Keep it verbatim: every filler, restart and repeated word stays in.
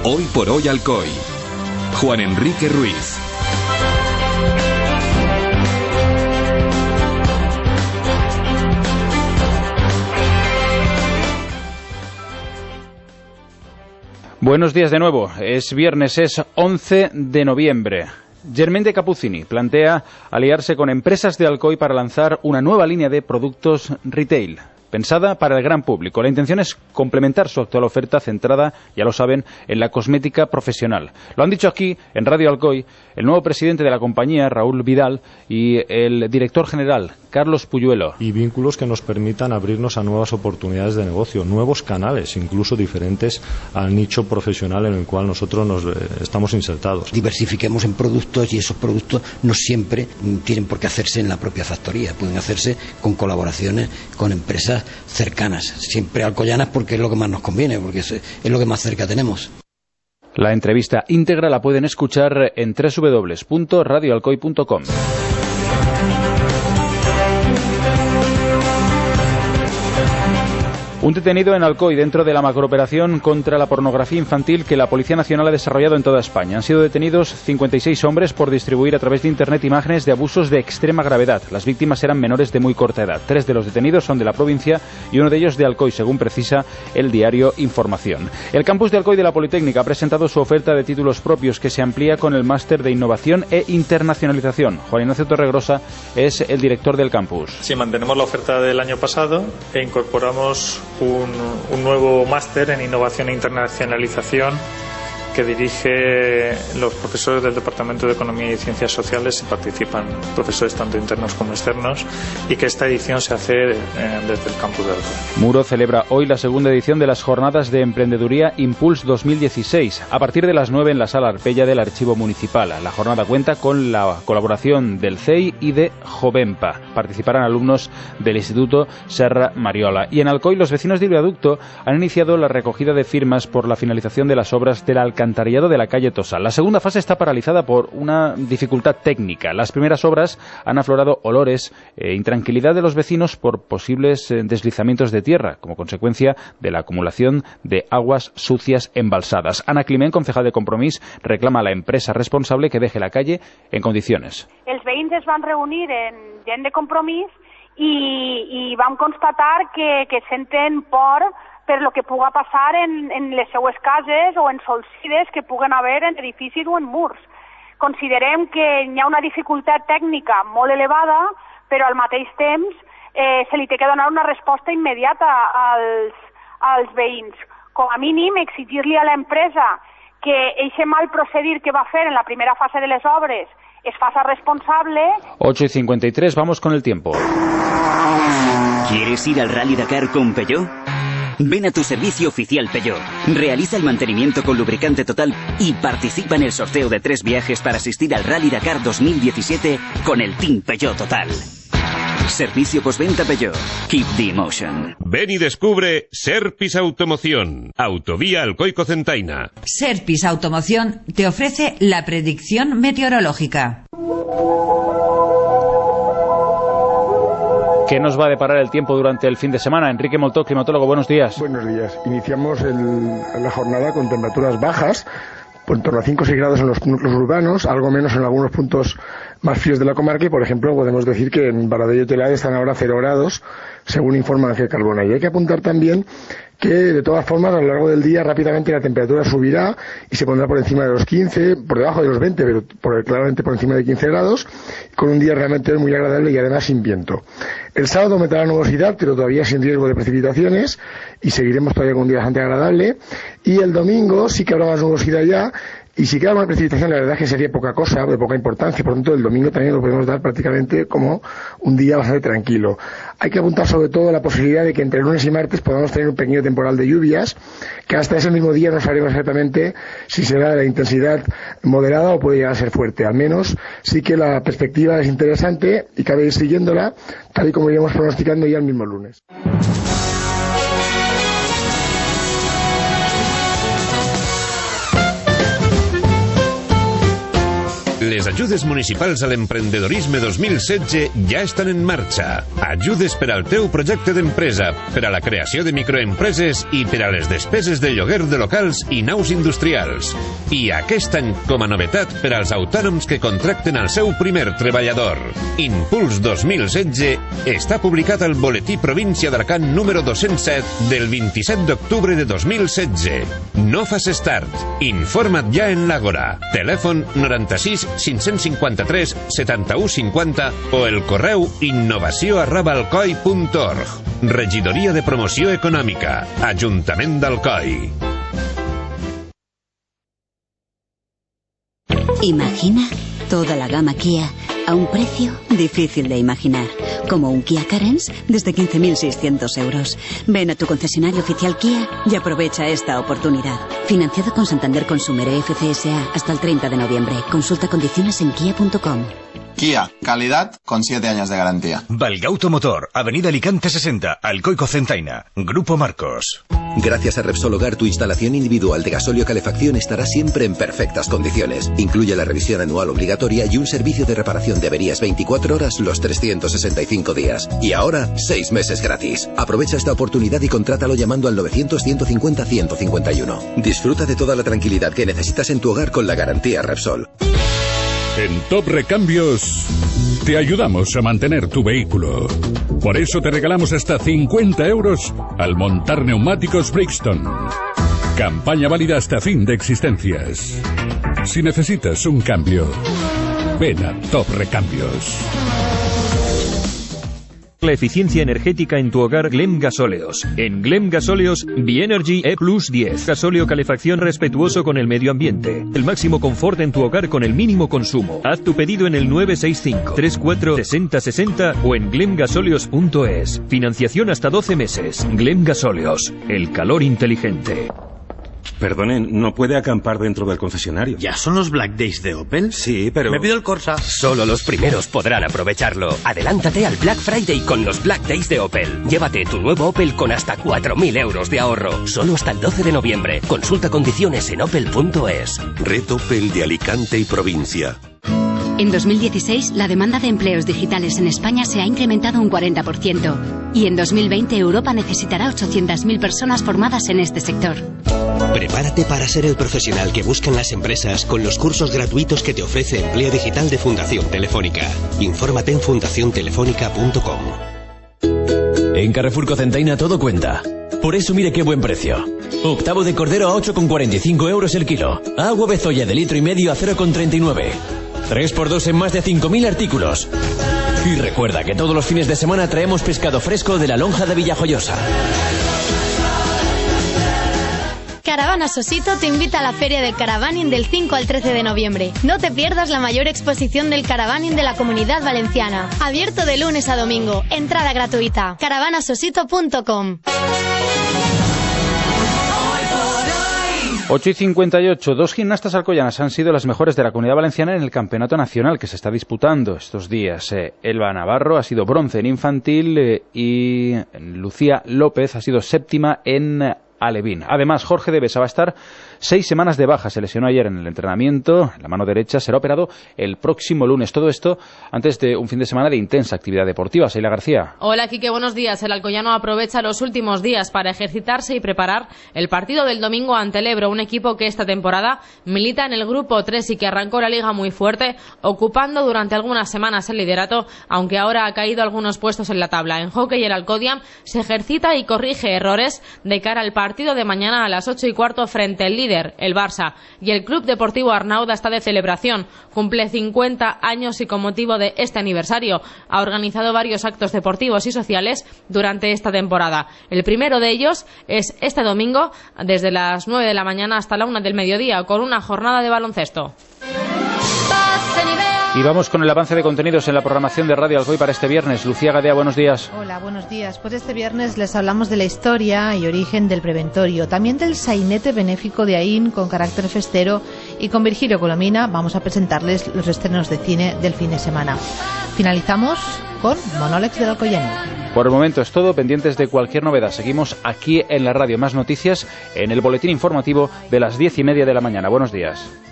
Hoy por hoy Alcoy. Juan Enrique Ruiz. Buenos días de nuevo. Es viernes, es once de noviembre. Germain de Capucini plantea aliarse con empresas de Alcoy para lanzar una nueva línea de productos retail, pensada para el gran público. La intención es complementar su actual oferta centrada, ya lo saben, en la cosmética profesional. Lo han dicho aquí, en Radio Alcoy, el nuevo presidente de la compañía, Raúl Vidal, y el director general, Carlos Puyuelo. Y vínculos que nos permitan abrirnos a nuevas oportunidades de negocio, nuevos canales, incluso diferentes al nicho profesional en el cual nosotros nos eh, estamos insertados. Diversifiquemos en productos y esos productos no siempre tienen por qué hacerse en la propia factoría, pueden hacerse con colaboraciones con empresas cercanas, siempre alcoyanas, porque es lo que más nos conviene, porque es, es lo que más cerca tenemos. La entrevista íntegra la pueden escuchar en doble u doble u doble u punto radio alcoy punto com. Un detenido en Alcoy dentro de la macrooperación contra la pornografía infantil que la Policía Nacional ha desarrollado en toda España. Han sido detenidos cincuenta y seis hombres por distribuir a través de Internet imágenes de abusos de extrema gravedad. Las víctimas eran menores de muy corta edad. Tres de los detenidos son de la provincia y uno de ellos de Alcoy, según precisa el diario Información. El campus de Alcoy de la Politécnica ha presentado su oferta de títulos propios que se amplía con el máster de Innovación e Internacionalización. Juan Ignacio Torregrosa es el director del campus. Sí, mantenemos la oferta del año pasado e incorporamos Un, un nuevo máster en Innovación e Internacionalización que dirige los profesores del Departamento de Economía y Ciencias Sociales. Participan profesores tanto internos como externos, y que esta edición se hace eh, desde el campus de Alcoy. Muro celebra hoy la segunda edición de las Jornadas de Emprendeduría Impulse dos mil dieciséis, a partir de las nueve en la Sala Arpella del Archivo Municipal. La jornada cuenta con la colaboración del C E I y de Jovempa. Participarán alumnos del Instituto Serra Mariola. Y en Alcoy, los vecinos de Viaducto han iniciado la recogida de firmas por la finalización de las obras de la alcantarillado de la calle Tosal. La segunda fase está paralizada por una dificultad técnica. Las primeras obras han aflorado olores e intranquilidad de los vecinos por posibles eh, deslizamientos de tierra, como consecuencia de la acumulación de aguas sucias embalsadas. Ana Climent, concejal de Compromís, reclama a la empresa responsable que deje la calle en condiciones. Els veïns es van reunir en gent de Compromís i, i vam constatar que, que senten por per lo que puga passar en, en les seues cases o en solsides que puguen haver en edificis o en murs. Considerem que hi ha una dificultat tècnica molt elevada, però al mateix temps eh, se li té que donar una resposta immediata als, als veïns. Com a mínim, exigir-li a l'empresa que eixe mal procedir que va fer en la primera fase de les obres es faça responsable. ocho y cincuenta y tres, vamos con el tiempo. ¿Quieres ir al Rally Dakar con Peugeot? Ven a tu servicio oficial Peugeot, realiza el mantenimiento con lubricante total y participa en el sorteo de tres viajes para asistir al Rally Dakar dos mil diecisiete con el Team Peugeot Total. Servicio postventa Peugeot. Keep the emotion. Ven y descubre Serpis Automoción. Autovía Alcoy-Cocentaina. Serpis Automoción te ofrece la predicción meteorológica. ¿Qué nos va a deparar el tiempo durante el fin de semana? Enrique Moltó, climatólogo, buenos días. Buenos días. Iniciamos el, la jornada con temperaturas bajas, por en torno a cinco o seis grados en los núcleos urbanos, algo menos en algunos puntos más fríos de la comarca, y por ejemplo podemos decir que en Baradell y Teulada están ahora cero grados, según informa Ángel Carbona. Y hay que apuntar también que de todas formas a lo largo del día rápidamente la temperatura subirá y se pondrá por encima de los quince, por debajo de los veinte, pero por, claramente por encima de quince grados, con un día realmente muy agradable y además sin viento. El sábado aumentará la nubosidad, pero todavía sin riesgo de precipitaciones, y seguiremos todavía con un día bastante agradable. Y el domingo sí que habrá más nubosidad ya, y si queda una precipitación, la verdad es que sería poca cosa, de poca importancia, por lo tanto el domingo también lo podemos dar prácticamente como un día bastante tranquilo. Hay que apuntar sobre todo la posibilidad de que entre lunes y martes podamos tener un pequeño temporal de lluvias, que hasta ese mismo día no sabremos exactamente si será de la intensidad moderada o puede llegar a ser fuerte. Al menos sí que la perspectiva es interesante y cabe ir siguiéndola, tal y como iremos pronosticando ya el mismo lunes. Les ajudes municipals a l'emprendedorisme dos mil setze ja estan en marxa. Ajudes per al teu projecte d'empresa, per a la creació de microempreses i per a les despeses de lloguer de locals i naus industrials. I aquest any, com a novetat, per als autònoms que contracten el seu primer treballador. Impuls dos mil setze està publicat al Boletí Província d'Alacant número dos-cents set del vint-i-set d'octubre de dos mil setze. No fas start. Informa't ja en l'Àgora. Telèfon noranta-sis cinc-cents cinquanta-tres setanta-u cinquanta o el correu innovació arroba alcoi punt org. Regidoria de Promoció Econòmica. Ajuntament d'Alcoi. Imagina toda la gama Kia a un precio difícil de imaginar, como un Kia Carens desde quince mil seiscientos euros. Ven a tu concesionario oficial Kia y aprovecha esta oportunidad. Financiado con Santander Consumer E F C S A hasta el treinta de noviembre. Consulta condiciones en kia punto com. Kia, calidad con siete años de garantía. Valgauto Motor, Avenida Alicante sesenta, Alcoico Centaina, Grupo Marcos. Gracias a Repsol Hogar, tu instalación individual de gasóleo calefacción estará siempre en perfectas condiciones. Incluye la revisión anual obligatoria y un servicio de reparación de averías veinticuatro horas los trescientos sesenta y cinco días. Y ahora, seis meses gratis. Aprovecha esta oportunidad y contrátalo llamando al novecientos ciento cincuenta ciento cincuenta y uno. Disfruta de toda la tranquilidad que necesitas en tu hogar con la garantía Repsol. En Top Recambios te ayudamos a mantener tu vehículo. Por eso te regalamos hasta cincuenta euros al montar neumáticos Brixton. Campaña válida hasta fin de existencias. Si necesitas un cambio, ven a Top Recambios. La eficiencia energética en tu hogar Glem Gasóleos. En Glem Gasóleos, Bienergy E Plus diez. Gasóleo calefacción respetuoso con el medio ambiente. El máximo confort en tu hogar con el mínimo consumo. Haz tu pedido en el nueve seis cinco, treinta y cuatro, sesenta sesenta o en glem gasóleos punto es. Financiación hasta doce meses. Glem Gasóleos. El calor inteligente. Perdonen, ¿no puede acampar dentro del concesionario? ¿Ya son los Black Days de Opel? Sí, pero... Me pido el Corsa. Solo los primeros podrán aprovecharlo. Adelántate al Black Friday con los Black Days de Opel. Llévate tu nuevo Opel con hasta cuatro mil euros de ahorro. Solo hasta el doce de noviembre. Consulta condiciones en opel punto es. Red Opel de Alicante y provincia. En dos mil dieciséis, la demanda de empleos digitales en España se ha incrementado un cuarenta por ciento. Y en dos mil veinte, Europa necesitará ochocientas mil personas formadas en este sector. Prepárate para ser el profesional que buscan las empresas con los cursos gratuitos que te ofrece Empleo Digital de Fundación Telefónica. Infórmate en fundación telefónica punto com. En Carrefour Cocentaina todo cuenta. Por eso mire qué buen precio. Octavo de cordero a ocho con cuarenta y cinco euros el kilo. Agua Bezoya de litro y medio a cero con treinta y nueve. tres por dos en más de cinco mil artículos. Y recuerda que todos los fines de semana traemos pescado fresco de la lonja de Villajoyosa. Caravana Sosito te invita a la Feria del Caravaning del cinco al trece de noviembre. No te pierdas la mayor exposición del caravaning de la Comunidad Valenciana. Abierto de lunes a domingo. Entrada gratuita. caravana sosito punto com. ocho y cincuenta y ocho. Dos gimnastas alcoyanas han sido las mejores de la Comunidad Valenciana en el Campeonato Nacional que se está disputando estos días. Eh, Elba Navarro ha sido bronce en infantil eh, y Lucía López ha sido séptima en eh, alevín. Además, Jorge de Besa va a estar seis semanas de baja. Se lesionó ayer en el entrenamiento. La mano derecha será operado el próximo lunes. Todo esto antes de un fin de semana de intensa actividad deportiva. Seila García. Hola, Quique, buenos días. El alcoyano aprovecha los últimos días para ejercitarse y preparar el partido del domingo ante el Ebro, un equipo que esta temporada milita en el grupo tres y que arrancó la liga muy fuerte, ocupando durante algunas semanas el liderato, aunque ahora ha caído algunos puestos en la tabla. En hockey, el Alcodia se ejercita y corrige errores de cara al partido partido de mañana a las ocho y cuarto frente al líder, el Barça. Y el Club Deportivo Arnauda está de celebración. Cumple cincuenta años y con motivo de este aniversario ha organizado varios actos deportivos y sociales durante esta temporada. El primero de ellos es este domingo desde las nueve de la mañana hasta la una del mediodía con una jornada de baloncesto. Y vamos con el avance de contenidos en la programación de Radio Alcoy para este viernes. Lucía Gadea, buenos días. Hola, buenos días. Pues este viernes les hablamos de la historia y origen del preventorio, también del sainete benéfico de Aín con carácter festero, y con Virgilio Colomina vamos a presentarles los estrenos de cine del fin de semana. Finalizamos con Monólegs del Alcoyano. Por el momento es todo, pendientes de cualquier novedad. Seguimos aquí en la radio. Más noticias en el boletín informativo de las diez y media de la mañana. Buenos días.